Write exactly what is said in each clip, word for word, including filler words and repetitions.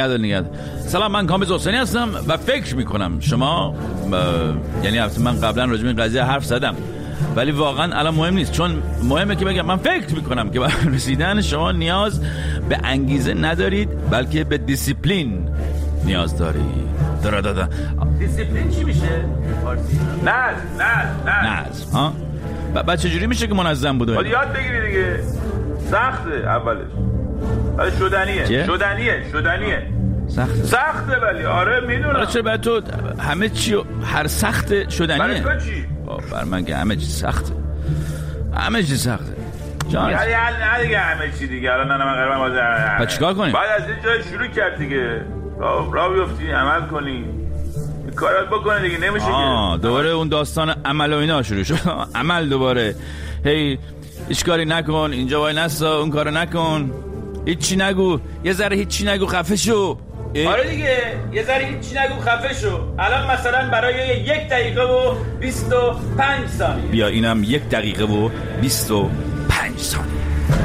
نگهدار نگهدار. سلام، من کامبیز حسینی هستم و فکر میکنم شما ب... یعنی من قبلا راجع به این قضیه حرف زدم ولی واقعا الان مهم نیست، چون مهمه که بگم من فکر میکنم که برای رسیدن شما نیاز به انگیزه ندارید بلکه به دیسیپلین نیاز دارید. درا دادا دیسیپلین چی میشه؟ فارسی نظم نظم نظم ها. بعد چجوری میشه که منظم بوده؟ باید یاد بگیری دیگه. سخته اولش ولی شدنیه. چه؟ شدنیه شدنیه سخته سخته ولی آره میدونم. آره چرا بعد تو همه چی هر سخت شدنیه؟ برای تو چی؟ بر من که همه چی سخته، همه چی سخته جان. یعنی نه دیگه همه چی دیگه. الان نه من قرارم باز بعد چیکار کنیم؟ بعد از این جای شروع کرد دیگه. راه راه بیفتی، عمل کنی، این کارات بکنی دیگه. نمیشه آه که دوباره اون داستان عمل و اینا شروع شد. عمل دوباره. هی هیچ کاری نکن، اینجا وای نستا، اون کارو نکن، هیچی نگو، یه ذره هیچی نگو، خفه شو. آره دیگه یه ذره هیچی نگو، خفه شو. الان مثلا برای یک دقیقه و بیست و پنج ثانیه. بیا اینم یک دقیقه و بیست و پنج ثانیه.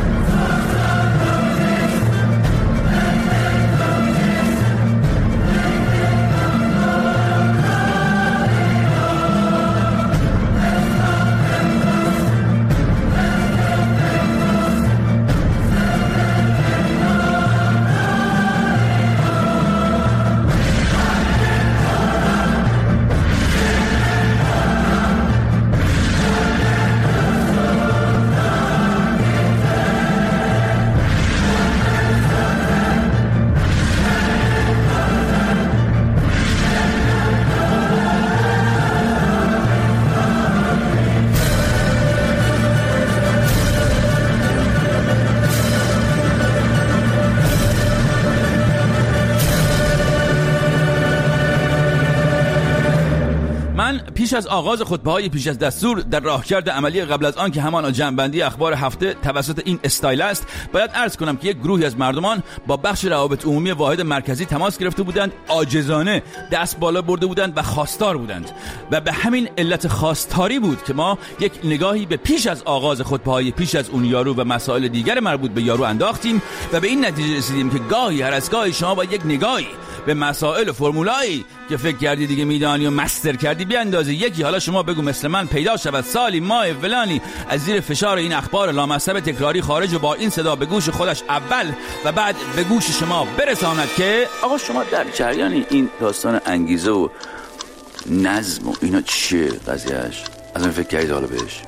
پیش از آغاز خطبه‌های پیش از دستور در راهکرد عملی قبل از آن که همان جمع‌بندی اخبار هفته توسط این استایل است، باید عرض کنم که یک گروهی از مردمان با بخش روابط عمومی واحد مرکزی تماس گرفته بودند، عاجزانه دست بالا برده بودند و خواستار بودند و به همین علت خواستاری بود که ما یک نگاهی به پیش از آغاز خطبه‌های پیش از اون یارو و مسائل دیگر مربوط به یارو انداختیم و به این نتیجه رسیدیم که گاهی هر از گاهی شما با یک نگاهی به مسائل و فرمولایی که فکر کردی دیگه میدانی و مستر کردی بیاندازی. یکی حالا شما بگو مثل من پیدا شود سالی ماه فلانی از زیر فشار این اخبار لامصب تکراری خارج و با این صدا به گوش خودش اول و بعد به گوش شما برساند که آقا شما در جریان این داستان انگیزه و نظم و اینا چیه قضیهش؟ از من فکر کردید حالا بهش؟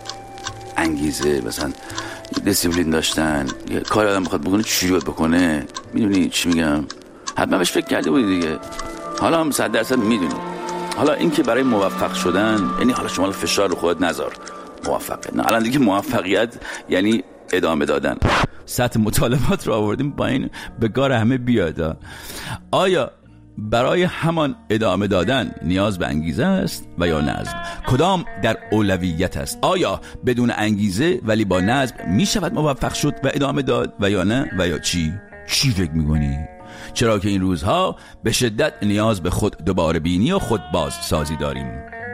انگیزه مثلا دیسیپلین داشتن، یه کار آدم بخواد بکنه چی باید بکنه، میدونی چی میگم؟ حتما بهش فکر کرده بودی دیگه. حالا هم صد درصد میدونی. حالا این که برای موفق شدن یعنی حالا شما فشار رو خودت نذار موفقیت، نه الان دیگه موفقیت یعنی ادامه دادن. سطح مطالبات رو آوردیم با این به کار همه بیاد. آیا برای همان ادامه دادن نیاز به انگیزه است و یا نظم؟ کدام در اولویت است؟ آیا بدون انگیزه ولی با نظم می شود موفق شد و ادامه داد و یا نه و یا چی؟ چی فکر می‌کنی؟ چرا که این روزها به شدت نیاز به خود دوباره بینی و خود باز سازی داریم.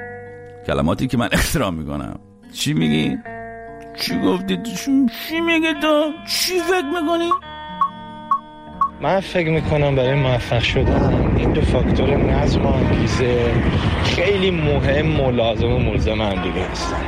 کلماتی که من احترام میکنم. چی میگی؟ چی گفتی؟ چی میگی تو؟ چی فکر میکنی؟ من فکر میکنم برای موفق شدن این دو فاکتور نظم و انگیزه خیلی مهم و لازم و ملزم هم دیگه هستن.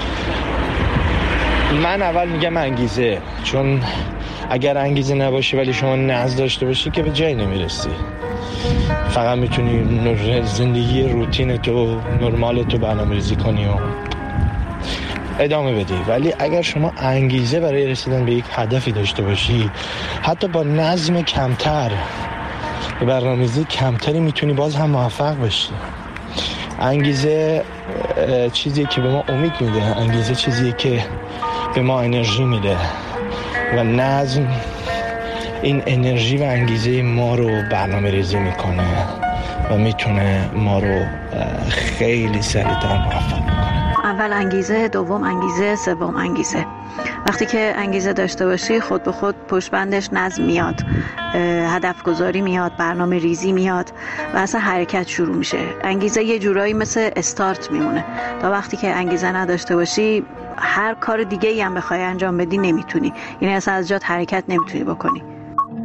من اول میگم انگیزه، چون اگر انگیزه نباشه ولی شما نظم داشته باشی که به جایی نمیرسی. فقط میتونی زندگی روتین تو نرمال تو برنامه‌ریزی کنی و ادامه بدی، ولی اگر شما انگیزه برای رسیدن به یک هدفی داشته باشی حتی با نظم کمتر به برنامه‌ریزی کمتری میتونی باز هم موفق بشی. انگیزه چیزیه که به ما امید میده، انگیزه چیزیه که به ما انرژی میده و نظم این انرژی و انگیزه ما رو برنامه ریزی میکنه و میتونه ما رو خیلی سریعتر موفق میکنه. اول انگیزه، دوم انگیزه، سوم انگیزه. وقتی که انگیزه داشته باشی خود به خود پشت بندش نظم میاد، هدف گذاری میاد، برنامه ریزی میاد و اصلا حرکت شروع میشه. انگیزه یه جورایی مثل استارت میمونه. تا وقتی که انگیزه نداشته باشی هر کار دیگه ای هم بخوای انجام بدی نمیتونی، یعنی اصلا از جات حرکت نمیتونی بکنی.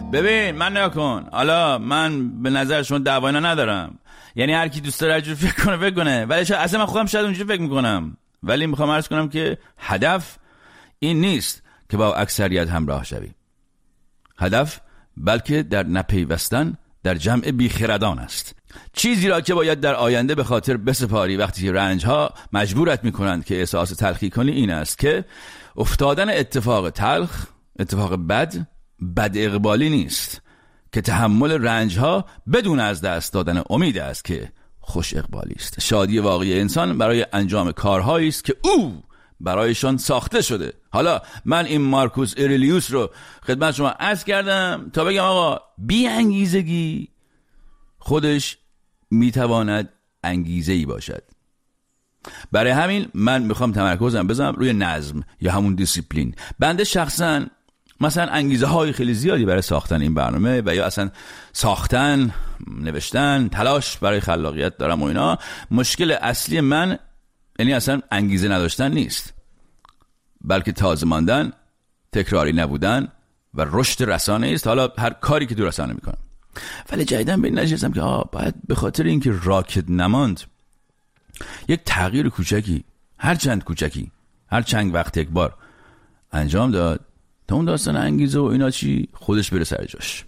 ببین من نکن، حالا من به نظر شما دعوا اینا ندارم، یعنی هر کی دوست داره هر جور فکر کنه فکر کنه، ولی شاید اصلا من خودم شاید اونجوری فکر میکنم، ولی میخوام عرض کنم که هدف این نیست که با اکثریت همراه شوی. هدف بلکه در نپیوستن در جمع بیخردان است. چیزی را که باید در آینده به خاطر بسپاری وقتی رنجها مجبورت میکنند که احساس تلخی کنی این است که افتادن اتفاق تلخ، اتفاق بد، بد اقبالی نیست، که تحمل رنجها بدون از دست دادن امید است که خوش اقبالی است. شادی واقعی انسان برای انجام کارهایی است که او برایشان ساخته شده. حالا من این مارکوس اورلیوس رو خدمت شما عرض کردم تا بگم آقا بی انگیزگی خودش میتواند انگیزه‌ای باشد. برای همین من میخوام تمرکزم بذارم روی نظم یا همون دیسیپلین. بنده شخصا مثلا انگیزه های خیلی زیادی برای ساختن این برنامه و یا اصلا ساختن، نوشتن، تلاش برای خلاقیت دارم و اینا. مشکل اصلی من یعنی اصلا انگیزه نداشتن نیست، بلکه تازه ماندن، تکراری نبودن و رشد رسانه است. حالا هر کاری که تو رسانه میکنم، ولی جدیدن به این نتیجه که آه باید به خاطر اینکه راکت نماند یک تغییر کوچکی، هر چند کوچکی، هر چند وقت یک بار انجام داد تا اون داستان انگیزه و اینا چی خودش بره سر جاش.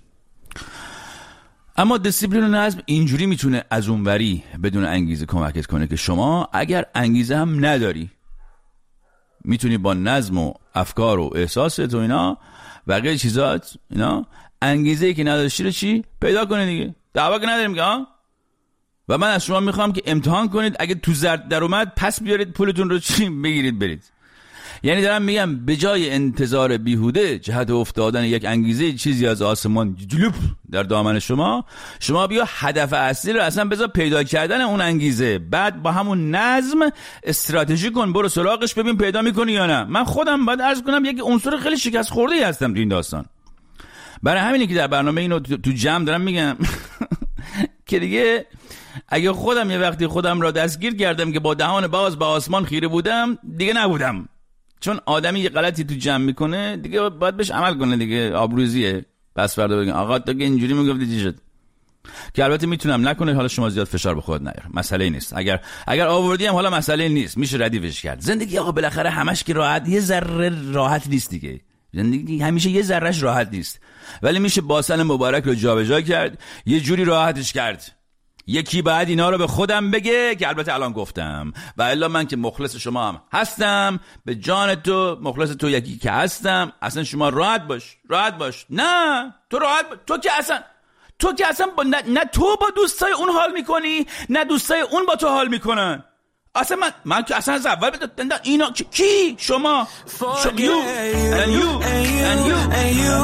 اما دیسیپلین و نظم اینجوری میتونه از اونوری بدون انگیزه کمکت کنه که شما اگر انگیزه هم نداری میتونی با نظم و افکار و احساست و اینا بقیه چیزات اینا انگیزه‌ای که نداشتی رو چی پیدا کنی دیگه. دعوا که نداریم که ها. و من از شما میخوام که امتحان کنید، اگه تو زرد در اومد پس بیارید پولتون رو چی بگیرید برید. یعنی دارم میگم به جای انتظار بیهوده جهت افتادن یک انگیزه چیزی از آسمان جلوپ در دامن شما، شما بیا هدف اصلی رو اصلا بذار پیدا کردن اون انگیزه، بعد با همون نظم استراتژی کن، برو سراغش ببین پیدا میکنی یا نه. من خودم باید عرض کنم یک عنصر خیلی شکست خورده هستم تو این داستان. برای همینه که در برنامه اینو تو جمع دارم میگم که دیگه اگه خودم یه وقتی خودم را دستگیر کردم که با دهان باز به آسمان خیره بودم دیگه نبودم. چون آدمی یه غلطی تو جمع میکنه دیگه باید بهش عمل کنه دیگه، آبروزیه. پس فردا بگن آقا تو که اینجوری میگفتی چی شد، که البته میتونم نکنه. حالا شما زیاد فشار به خود نیار، مسئله نیست. اگر اگر آوردی هم حالا مسئله نیست، میشه ردیفش کرد. زندگی آقا بالاخره همش که راحت، یه ذره راحت نیست دیگه. زندگی همیشه یه ذرهش راحت نیست، ولی میشه باسن مبارک رو جابجا کرد، یه جوری راحتش کرد. یکی بعد اینا رو به خودم بگه که البته الان گفتم، و الا من که مخلص شما هم هستم، به جان تو مخلص تو یکی که هستم. اصلا شما راحت باش، راحت باش. نه تو راحت با... تو که اصلا تو که اصلا با... نه... نه تو با دوستای اون حال میکنی، نه دوستای اون با تو حال میکنن. اصلا من من که اصلا از اول بدن اینا کی شما شما you and you and you and you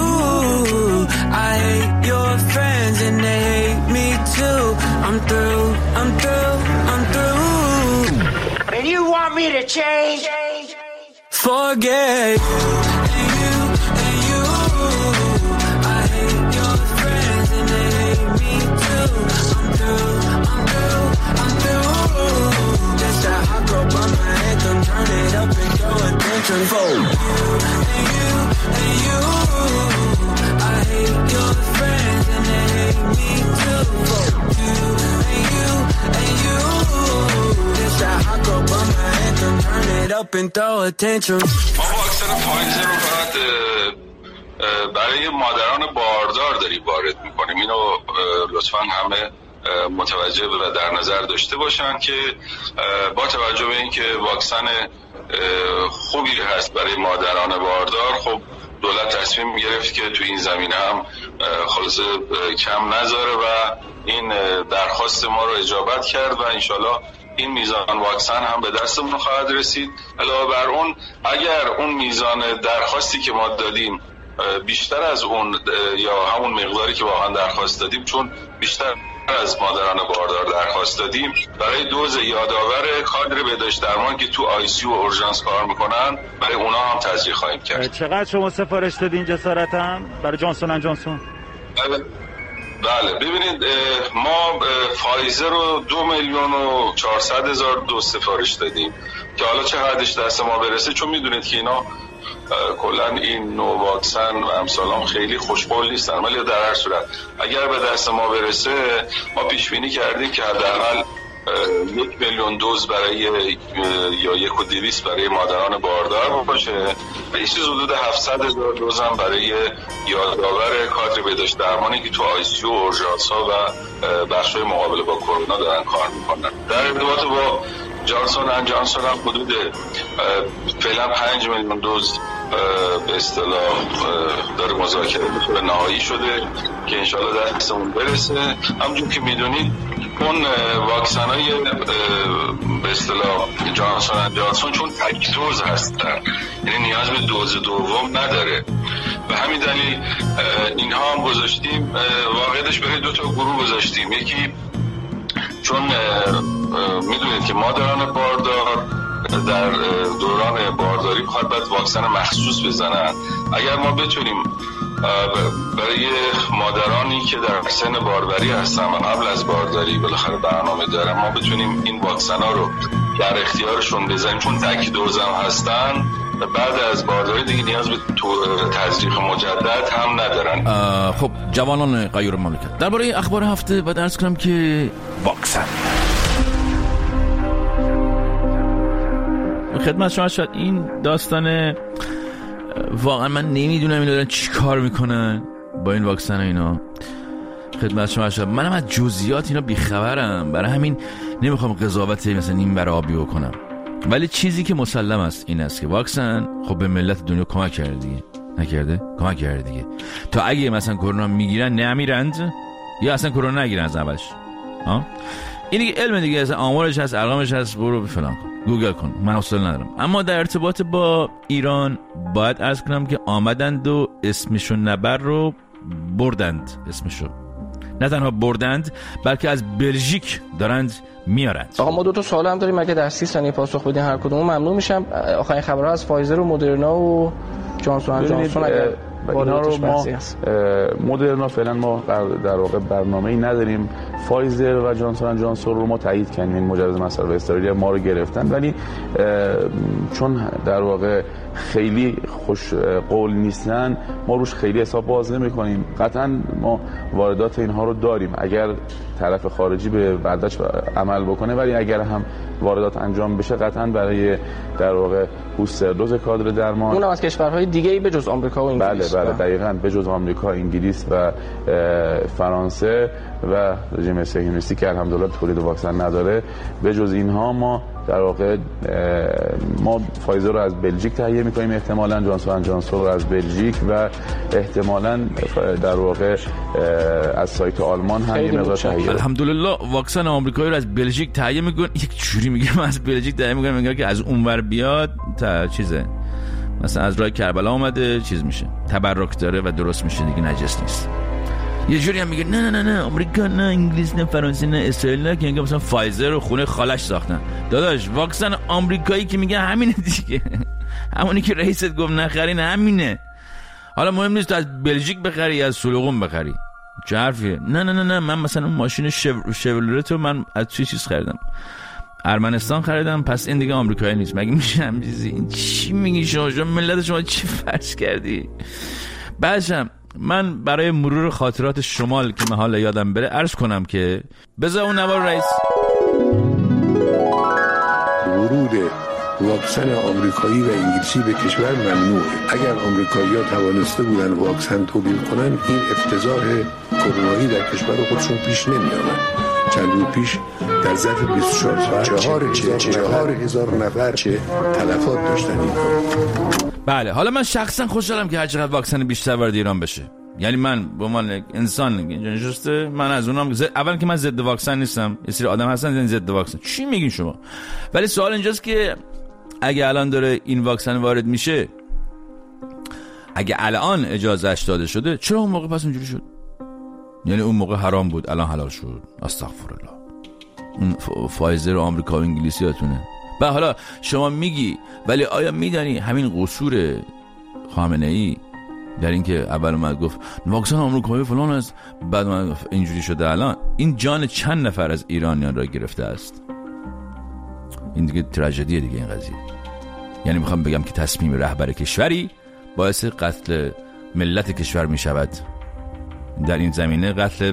I hate your friends and they hate me too. I'm through, I'm through, I'm through. And you want me to change? Forget you and you and you. I hate your friends and they hate me too. I'm through, I'm through, I'm through. Just a hot girl by my anthem, turn it up and throw attention for you and you and you. I hate your friends and they hate me too. You and you and you. Just a hot girl by my anthem, turn it up and throw attention. ما با اکثر فایزر رو فقط برای مادران باردار داریم وارد میکنیم. اینو لطفاً همه متوجه و در نظر داشته باشن که با توجه به اینکه واکسن خوبی هست برای مادران باردار، خب دولت تصمیم گرفت که تو این زمینه هم خلاصه کم نذاره و این درخواست ما رو اجابت کرد و انشالله این میزان واکسن هم به دستمون خواهد رسید. علاوه بر اون اگر اون میزان درخواستی که ما دادیم بیشتر از اون یا همون مقداری که واقعا درخواست دادیم، چون بیشتر از مادران باردار درخواست دادیم، برای دوز یادآور کادر بهداشت درمان که تو آی سی و اورژانس کار میکنن برای اونا هم تزریق خواهیم کرد. چقدر شما سفارش دادین جسارتاً برای جانسون اند جانسون؟ بله بله ببینید ما فایزر رو دو میلیون و چهارصد هزار دو سفارش دادیم که حالا چه حدش دست ما برسه، چون میدونید که اینا کلا این نوع واکسن و امثالام خیلی خوشقول نیستن، ولی در هر صورت اگر به دست ما برسه ما پیش بینی کردیم که حداقل یک میلیون دوز برای یا یک و دویست برای مادران باردار باشه و یه چیز حدود هفتصد هزار دوز هم برای یادآور کادر بهداشت درمانی که تو آی سی یو و اورژانس ها و بخش‌های مقابله با کرونا دارن کار میکنن. در ارتباط با جانسون اند جانسون هم حدود فعلا پنج میلیون دوز به اصطلاح داره مذاکره به نهایی شده که انشالله دستمون برسه. همونجور که میدونید اون واکسنای به اصطلاح جانسون اند جانسون چون تک دوز هستن، یعنی نیاز به دوز دوم نداره، به همین دلیل اینها هم گذاشتیم واقعیتش برای دو تا گروه گذاشتیم. یکی چون میدونید که مادران باردار در دوران بارداری خواهد باید واکسن مخصوص بزنن. اگر ما بتونیم برای مادرانی که در سن باروری هستن و قبل از بارداری بالاخره برنامه دارن ما بتونیم این واکسن ها رو در اختیارشون بزنیم، چون تک دوز هم هستن بعد از بارداری دیگه نیاز به تزریق مجدد هم ندارن. خب جوانان غیر مملکت، درباره اخبار هفته باید عرض کنم که واکسن خدمت شما شد. این داستان واقعا من نمیدونم این دارن چی کار میکنن با این واکسن اینا. خدمت شما شد منم از جزئیات اینا بیخبرم، برای همین نمیخوام قضاوت مثلا این برای آبی بکنم، ولی چیزی که مسلم است این است که واکسن خب به ملت دنیا کمک کرده دیگه. نکرده؟ کمک کرده دیگه. تا اگه مثلا کرونا میگیرن نمیرند یا اصلا کرونا نگیرن از اولش. ها این دیگه علم دیگه، از آمارش هست، ارقامش هست، برو فلان کن، گوگل کن، من اصلا ندارم. اما در ارتباط با ایران باید عرض کنم که آمدند و اسمشو نبر رو بردند، اسمشو نه تنها بردند بلکه از بلژیک دارند میارند. آقا ما دو تا سوال هم داریم، اگه در سی ثانیه پاسخ بدین هر کدوم ممنون میشم. آخرین خبرها از فایزر و مدرنا و جانسون اند جانسون اگر اینا رو ما مدرنا فعلا ما در واقع برنامه‌ای نداریم. فایزر و جانسون اند جانسون رو ما تایید کردیم، این مجوز مصرف استرالی ما رو گرفتن، ولی چون در واقع خیلی خوش قول نیستن ما روش خیلی حساب باز نمی‌کنیم. قطعاً ما واردات اینها رو داریم اگر طرف خارجی به وعده‌اش عمل بکنه، ولی اگر هم واردات انجام بشه قطعاً برای در واقع بوستر دوز کادر درمان اونم از کشورهای دیگه‌ای به جز آمریکا و انگلیس. بله بله دقیقاً به جز آمریکا، انگلیس و فرانسه و رژیم صهیونیستی که الحمدلله تولید واکسن نداره، به جز اینها ما در واقع ما فایزر رو از بلژیک تهیه می‌کنیم، احتمالاً جانسون اند جانسون رو از بلژیک و احتمالاً در واقع از سایت آلمان هم یه مقدار تهیه. الحمدلله واکسن آمریکایی رو از بلژیک تهیه می‌کنن. یک جوری میگم از بلژیک تهیه می‌کنن میگن که از اونور بیاد تا چیزه، مثلا از راه کربلا اومده چیز میشه، تبرک داره و درست میشه دیگه، نجس نیست. یه جوری هم میگه نه نه نه آمریکا نه انگلیس نه فرانسه نه اسرائیل نه، که میگه مثلا فایزر رو خونه خالش ساختن. داداش واکسن آمریکایی که میگه همینه دیگه، همونی که رئیست گفت نخرین همینه. حالا مهم نیست از بلژیک بخری یا از سلوغون بخری، چه حرفیه؟ نه نه نه نه من مثلا اون ماشین شورلت رو من از چه چیز خریدم، ارمنستان خریدم، پس این دیگه آمریکایی نیست. مگه میشه هم چیزی؟ این چی میگی شما؟ شما ملت شما چی فرض کردی؟ بعدشم من برای مرور خاطرات شمال که من حالا یادم بره عرض کنم که بذار اون نوار رئیس ورود واکسن آمریکایی و انگلیسی به کشور ممنوعه. اگر آمریکایی‌ها توانسته بودن واکسن تولید کنن این افتضاح کرونایی در کشور خودشون پیش نمی‌آمد. چند روز پیش در ظرف بیست و چهار ساعت چهار هزار نفر چه تلفات داشتن این کار. بله حالا من شخصا خوشحالم که هر چقدر واکسن بیشتر وارد ایران بشه. یعنی من به عنوان انسان اینجا نشسته، من از اونام زد... اول که من ضد واکسن نیستم، یه سری آدم هستن ضد واکسن، چی میگین شما؟ ولی سوال اینجاست که اگه الان داره این واکسن وارد میشه، اگه الان اجازهش داده شده، چرا اون موقع پس اونجوری شد؟ یعنی اون موقع حرام بود الان حلال شد. استغفرالله. اون ف... فایزر آمریکا و انگلیسی هاتونه. و حالا شما میگی ولی آیا میدانی همین قصور خامنه‌ای در این که اول اومد گفت واکسن آمریکایی فلان است، بعد اومد اینجوری شده، الان این جان چند نفر از ایرانیان را گرفته است. این دیگه تراژدیه دیگه این قضیه. یعنی میخوام بگم که تصمیم رهبر کشوری باعث قتل ملت کشور میشود. در این زمینه قتل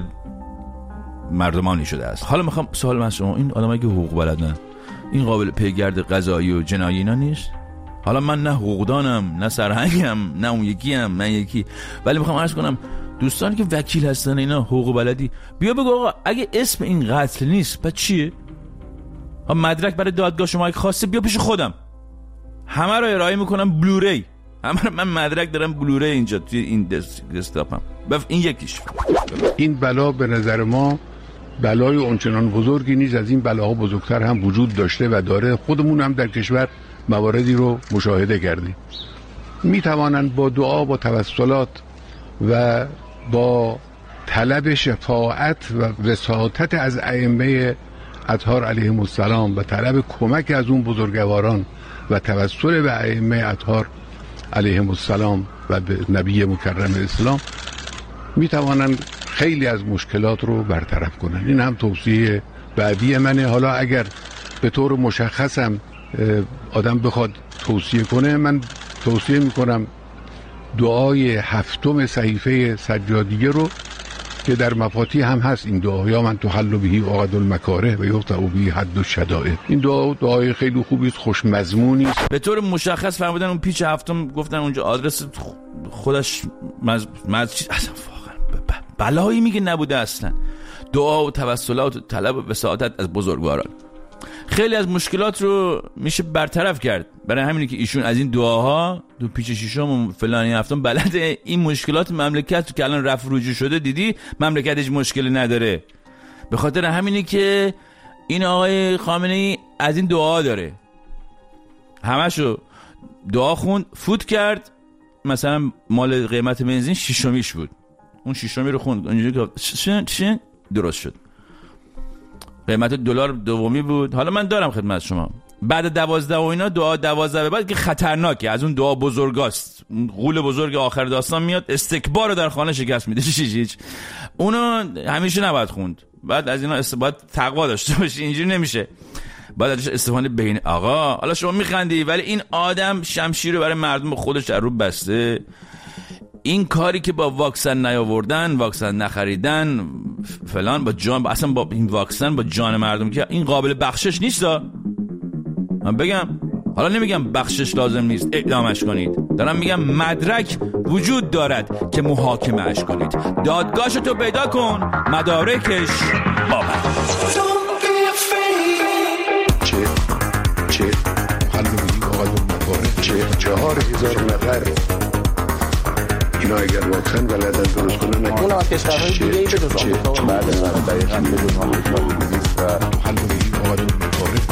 مردمانی شده است. حالا میخوام سوال من از شما، این آدمایی که حقوق بلدن این قابل پیگرد قضایی و جنایی اینا نیست؟ حالا من نه حقوقدانم نه سرهنگم نه اون یکیم من یکی، ولی میخوام عرض کنم دوستانی که وکیل هستن اینا حقوق بلدی، بیا بگو آقا اگه اسم این قتل نیست بعد چیه؟ ها مدرک برای دادگاه شما اگه خواسته بیا پیش خودم، همه رو ارائه میکنم بلوری، همه من مدرک دارم بلوری اینجا توی این دسکتاپم. بف این یکیش. این بلا به نظر ما بلای اونچنان بزرگی نیست، از این بلاها بزرگتر هم وجود داشته و داره. خودمون هم در کشور مواردی رو مشاهده کردیم. می توانند با دعا، با توسلات و با طلب شفاعت و وساطت از ائمه اطهار علیهم السلام و طلب کمک از اون بزرگواران و توسل به ائمه اطهار علیهم السلام و به نبی مکرم اسلام می توانند خیلی از مشکلات رو برطرف کنن. این هم توصیه بعدی منه. حالا اگر به طور مشخصم آدم بخواد توصیه کنه، من توصیه میکنم دعای هفتم صحیفه سجادیه رو که در مفاتیح هم هست این دعا، یا من تحل بهی عقد المکاره و یقطع بهی حد الشدائد. این دعا دعای خیلی خوبی است، خوش مضمونی است. به طور مشخص فرمودن اون پیچ هفتم گفتن اونجا آدرس خودش مز مز اصلا واقعا بلایی میگه نبوده اصلا. دعا و توسلات و طلب و وساطت از بزرگواران خیلی از مشکلات رو میشه برطرف کرد. برای همینه که ایشون از این دعاها دو پیچ شیشم و فلانی هفتم بلده این مشکلات مملکت که الان رفع رجوع شده، دیدی مملکت هیچ مشکلی نداره. به خاطر همینه که این آقای خامنه‌ای از این دعا داره، همشو دعا خوند فوت کرد. مثلا مال قیمت بنزین شیشمیش بود، اون شیشمی رو خوند اونجوری که چه درست شد. قیمت دلار دومی بود. حالا من دارم خدمت شما بعد دوازده و اینا دعا دوازده به بعد که خطرناکه، از اون دعا بزرگاست، اون غول بزرگ آخر داستان میاد استکبار رو در خانه شکست میده. هیچ اونو همیشه نباید خوند. بعد از اینا استفاده تقوا داشته باشی، اینجوری نمیشه. بعد ازش استفاده بین آقا. حالا شما میخندی ولی این آدم شمشیر رو برای مردم خودش در رو بسته. این کاری که با واکسن نیاوردن، واکسن نخریدن فلان، با جان اصلا با این واکسن با جان مردم که این قابل بخشش نیست. من بگم حالا نمیگم بخشش لازم نیست اعدامش کنید، دارم میگم مدرک وجود دارد که محاکمه اش کنید. دادگاهش تو پیدا کن، مدارکش آمد. چه چه حلو بودی آقا مدارک چه چهار هزار نفر اینا اگر واکسن بلدن درست کنن اون هم از کشورهای دیگه ای به جز آمریکا و بعد از دقیقاً به جز آمریکا و حلو بودی آقا مدارک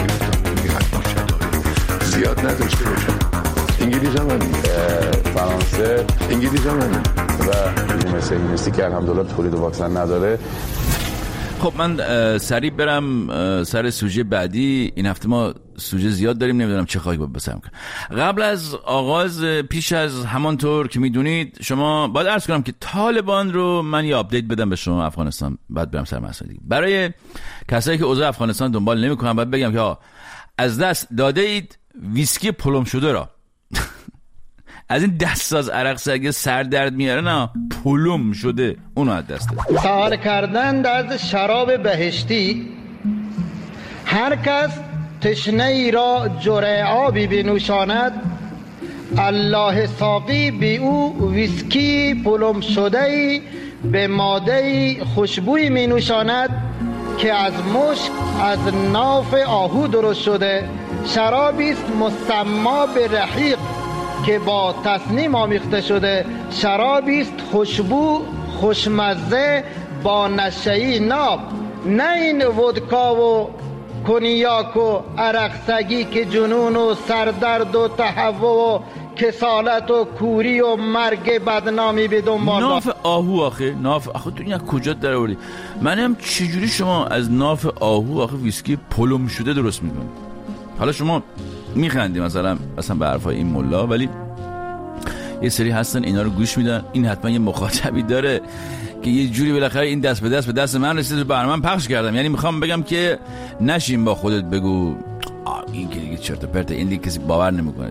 زیاد نداشته باشه. انگلیس هم فرانسه انگلیس هم و مثل انگلیسی که الحمدلله تولید واکسن نداره. خب من سریع برم سر سوژه بعدی. این هفته ما سوژه زیاد داریم، نمیدونم چه خواهی باید بسرم کنم. قبل از آغاز، پیش از همانطور که میدونید شما باید عرض کنم که طالبان رو من یه آپدیت بدم به شما افغانستان، بعد برم سر مسئله دیگه. برای کسایی که اوضاع افغانستان دنبال نمی‌کنن باید بگم که از دست داده اید ویسکی پلم شده را. از این دستساز عرق سرگه سر درد میاره، نه پلم شده اونو از دست داده. سوال کردند از شراب بهشتی، هر کس تشنه ای را جرعه آبی بنوشاند، الله ساقی به او ویسکی پلم شده ای به ماده خوشبوی می نوشاند که از مشک از ناف آهو درست شده. شرابی است مسما به رحیق که با تصنیم آمیخته شده. شرابی است خوشبو خوشمزه با نشه‌ای ناب، نه این ودکا و کنیاک و عرق سگی که جنون و سردرد و تهوع و کسالت و کوری و مرگ بدنامی به دنبال. ناف آهو آخه ناف آخه تو این از کجا در آوردی؟ من هم چجوری شما از ناف آهو آخه ویسکی پلم شده درست میکنید؟ حالا شما میخندی مثلا مثلا به حرفای این ملا، ولی یه سری هستن اینا رو گوش میدن. این حتما یه مخاطبی داره که یه جوری بالاخره این دست به دست به دست من رسید، برنامه پخش کردم. یعنی میخوام بگم که نشین با خودت بگو این که دیگه چرت و پرت، این دیگه کسی باور نمیکنه دیگه.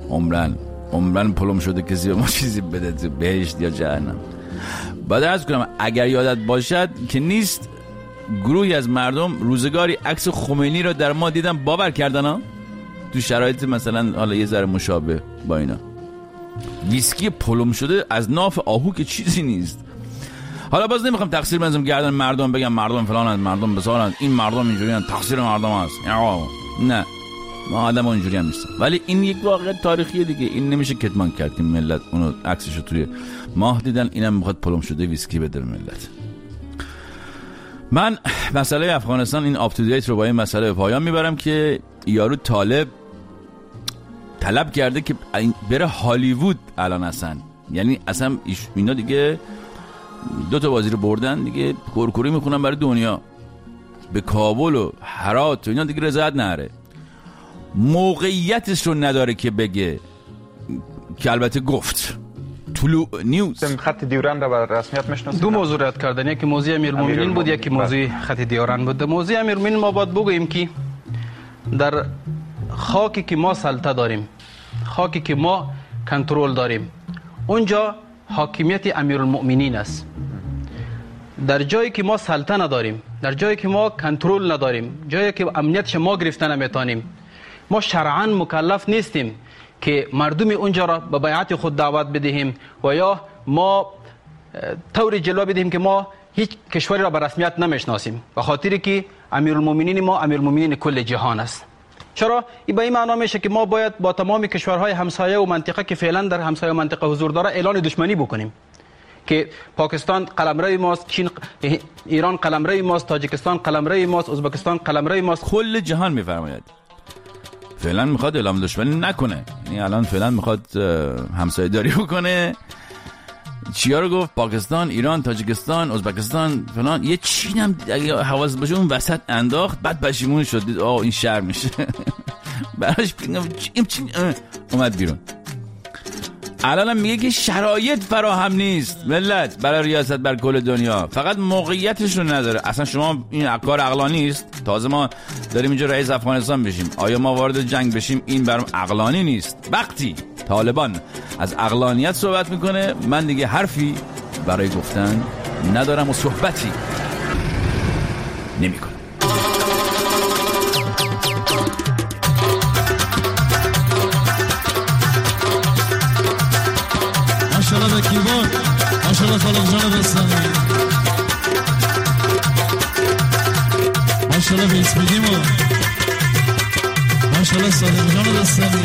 عمرن عمرن پلم شده کسی به ما چیزی بده تو بهشت یا جهنم. بعد عرض کنم اگر یادت باشد که نیست گروهی از مردم روزگاری عکس خمینی رو در ما دیدن باور کردن ها، تو شرایط مثلا حالا یه ذره مشابه با اینا. ویسکی پلم شده از ناف آهو که چیزی نیست. حالا باز نمیخوام تقصیر بندازم گردن مردم، بگم مردم فلانند، مردم بسارند، این مردم اینجوریان، تقصیر مردم است. نه، ما آدم ها اینجوری هم نیستم. ولی این یک واقعیت تاریخیه دیگه، این نمیشه کتمان کرد که ملت اونو عکسشو توی ماه دیدن، اینم میخواد پلم شده ویسکی بده به ملت. من مسئله افغانستان این آپ تو دیت رو با این مسئله به پایان میبرم که یارو طالب طلب کرده که بره هالیوود الان اصلا، یعنی اصلا اینا دیگه دو تا بازی رو بردن دیگه، کورکوری میخونن برای دنیا، به کابل و هرات و اینا دیگه رضایت نره، موقعیتش رو نداره که بگه، که البته گفت طلوع نیوز خط دیورند را به رسمیت میشناسید. دو موضوع رد کردن، یکی موضوع امیرالمومنین بود، یکی موضوع خط دیورند بود. موضوع امیرالمومنین ما باید بگوییم که در خاکی که ما سلطه داریم، خاکی که ما کنترل داریم، اونجا حاکمیت امیرالمومنین است. در جایی که ما سلطه نداریم، در جایی که ما کنترل نداریم، جایی که امنیتش ما گرفتن نمیتونیم، ما شرعاً مکلف نیستیم که مردم اونجا را به بیعت خود دعوت بدهیم و یا ما طوری جلوه بدهیم که ما هیچ کشوری را به رسمیت نمیشناسیم، به خاطری که امیرالمومنین ما امیرالمومنین کل جهان است. چرا؟ این به این معنا میشه که ما باید با تمام کشورهای همسایه و منطقه که فعلا در همسایه و منطقه حضور داره اعلان دشمنی بکنیم، که پاکستان قلمرو ماست، چین، ایران قلمرو ماست، تاجیکستان قلمرو ماست، ازبکستان قلمرو ماست. کل جهان میفرماید فعلا میخواد اعلام دشمنی نکنه، یعنی الان فعلا میخواد همسایه داری بکنه. چیا رو گفت؟ پاکستان، ایران، تاجیکستان، ازبکستان فلان. یه چین هم اگه حواس باشه اون وسط انداخت، بعد پشیمون شد، دید آه این شر میشه براش این چین اومد بیرون. الان میگه که شرایط فراهم نیست ملت برای ریاست بر کل دنیا، فقط موقعیتش رو نداره. اصلا شما این کار عقلانی است. تازه ما داریم اینجا رئیس افغانستان بشیم، آیا ما وارد جنگ بشیم این برام عقلانی نیست. وقتی طالبان از عقلانیت صحبت میکنه من دیگه حرفی برای گفتن ندارم و صحبتی نمیکنم. ماشاءالله به کیبورد، ماشاءالله خالق جان بستانی، ماشاءالله به اسمیدیمو، ماشاءالله صادق جان بستانی.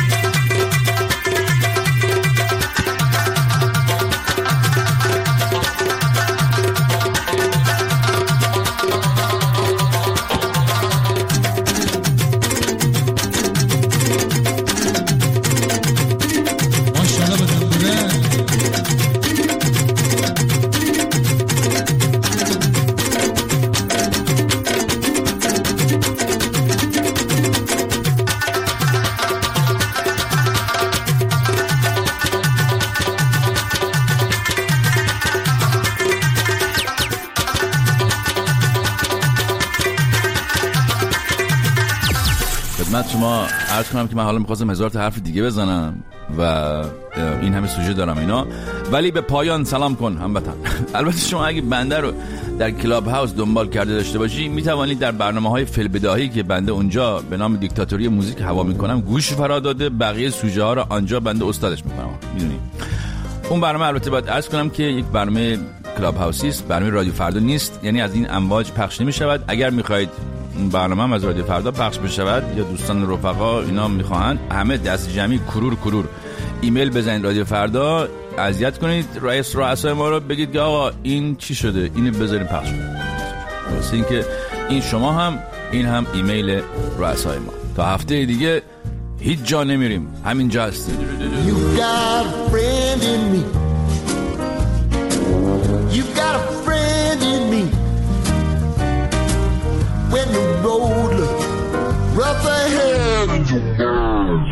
شما عرض کنم که من حالا می‌خواستم هزار تا حرف دیگه بزنم و این همه سوژه دارم اینا، ولی به پایان سلام کن هموطن. البته شما اگه بنده رو در کلاب هاوس دنبال کرده داشته باشی میتوانید در برنامه‌های فیلمبداهی که بنده اونجا به نام دیکتاتوری موزیک هوا میکنم گوش فرا داده، بقیه سوژه ها رو آنجا بنده استادش میکنم. میدونی اون برنامه البته باید عرض کنم که یک برنامه کلاب هاوسی است، برنامه رادیو فردا نیست، یعنی از این امواج پخش نمی‌شود. اگر می‌خواید این برنامه هم از رادیو فردا پخش بشود یا دوستان رفقا اینا میخواهند، همه دست جمعی کرور کرور ایمیل بزنید رادیو فردا، اذیت کنید رئیس رؤسای ما رو، بگید که آقا این چی شده، اینو بذاریم پخش کنید. واسه اینکه این شما هم این هم ایمیل رؤسای ما. تا هفته دیگه هیچ جا نمیریم، همینجا هستیم. You got a friend in me. You got a friend in me. When the road looks rough ahead.